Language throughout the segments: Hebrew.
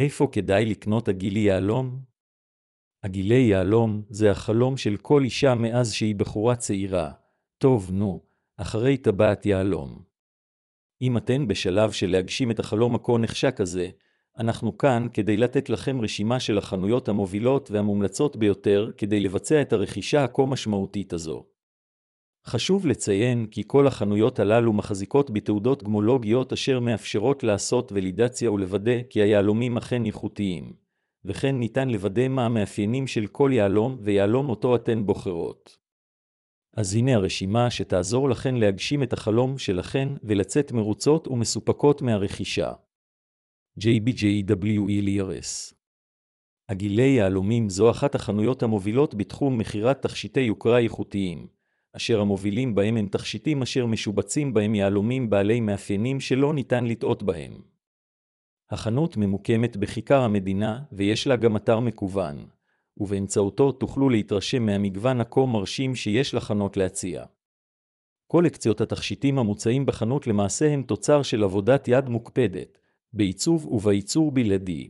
איפה כדאי לקנות עגילי יהלום? עגילי יהלום זה החלום של כל אישה מאז שהיא בחורה צעירה. טוב, נו, אחרי טבעת יהלום. אם אתן בשלב של להגשים את החלום הכה נחשק הזה, אנחנו כאן כדי לתת לכם רשימה של החנויות המובילות והמומלצות ביותר כדי לבצע את הרכישה הכה משמעותית הזו. חשוב לציין כי כל החנויות הללו מחזיקות בתעודות גמולוגיות אשר מאפשרות לעשות ולידציה ולוודא כי היהלומים אכן איכותיים, וכן ניתן לוודא מה המאפיינים של כל יהלום ויהלום אותו אתן בוחרות. אז הנה הרשימה שתעזור לכן להגשים את החלום שלכן ולצאת מרוצות ומסופקות מהרכישה. JBJWELRS עגילי יהלומים זו אחת החנויות המובילות בתחום מחירת תכשיטי יוקרה איכותיים, אשר המובילים בהם הם תכשיטים אשר משובצים בהם יהלומים בעלי מאפיינים שלא ניתן לטעות בהם. החנות ממוקמת בכיכר המדינה ויש לה גם אתר מקוון, ובאמצעותו תוכלו להתרשם מהמגוון הכה מרשים שיש לחנות להציע. קולקציות התכשיטים המוצעים בחנות למעשה הם תוצר של עבודת יד מוקפדת, בעיצוב ובייצור בלעדי.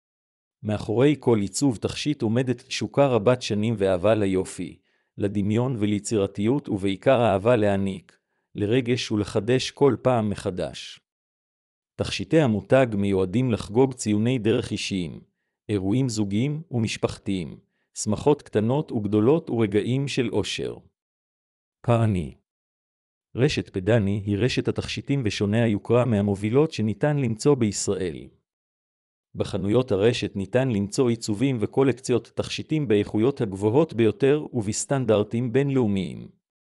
מאחורי כל עיצוב תכשיט עומדת תשוקה רבת שנים ואהבה ליופי, לדמיון וליצירתיות ובעיקר האהבה להעניק, לרגש ולחדש כל פעם מחדש. תכשיטי המותג מיועדים לחגוג ציוני דרך אישיים, אירועים זוגיים ומשפחתיים, שמחות קטנות וגדולות ורגעים של אושר. פדני רשת פדני היא רשת התכשיטים ושוני היוקרה מהמובילות שניתן למצוא בישראל. בחנויות הרשת ניתן למצוא עיצובים וקולקציות תכשיטים באיכויות הגבוהות ביותר ובסטנדרטים בינלאומיים.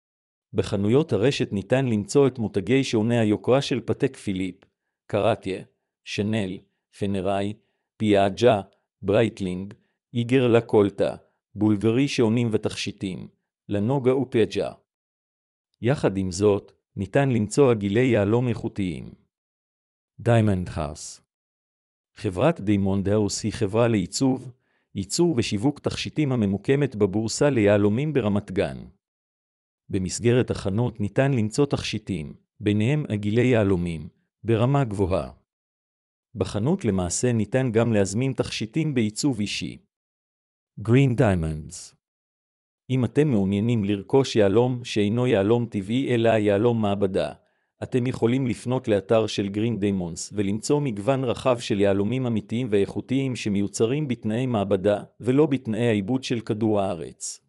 בחנויות הרשת ניתן למצוא את מותגי שעוני היוקרה של פטק פיליפ, קרטיה, שנל, פנראי, פיאג'ה, ברייטלינג, איגר לקולטה, בולגרי שעונים ותכשיטים, לנוגה ופג'ה. יחד עם זאת, ניתן למצוא עגילי יהלום איכותיים. דיימונד האוס חברת דיימונד האוס היא חברה לעיצוב, ייצור ושיווק תכשיטים הממוקמת בבורסה ליהלומים ברמת גן. במסגרת החנות ניתן למצוא תכשיטים, ביניהם עגילי יהלומים, ברמה גבוהה. בחנות למעשה ניתן גם להזמין תכשיטים בעיצוב אישי. Green Diamonds אם אתם מעוניינים לרכוש יהלום שאינו יהלום טבעי אלא יהלום מעבדה, אתם יכולים לפנות לאתר של Green Diamonds ולמצוא מגוון רחב של יהלומים אמיתיים ואיכותיים שמיוצרים בתנאי מעבדה ולא בתנאי העיבוד של כדור הארץ.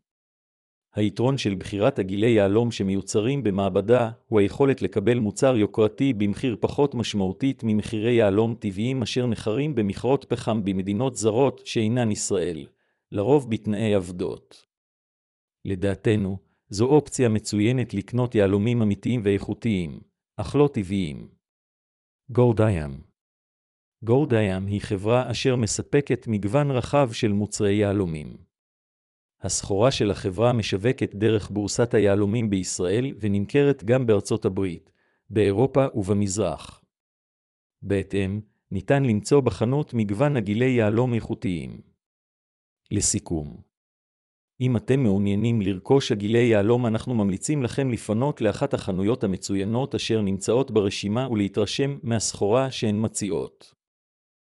היתרון של בחירת עגילי יהלום שמיוצרים במעבדה הוא היכולת לקבל מוצר יוקרתי במחיר פחות משמעותית ממחירי יהלום טבעיים אשר נחרים במכרות פחם במדינות זרות שאינן ישראל, לרוב בתנאי עבדות. לדעתנו, זו אופציה מצוינת לקנות יהלומים אמיתיים ואיכותיים, אך לא טבעיים. גולדיים גולדיים היא חברה אשר מספקת מגוון רחב של מוצרי יהלומים. הסחורה של החברה משווקת דרך בורסת היהלומים בישראל ונמכרת גם בארצות הברית, באירופה ובמזרח. בהתאם, ניתן למצוא בחנות מגוון עגילי יהלום איכותיים. לסיכום, אם אתם מעוניינים לרכוש עגילי יהלום אנחנו ממליצים לכם לפנות לאחת החנויות המצוינות אשר נמצאות ברשימה ולהתרשם מהסחורה שהן מציעות.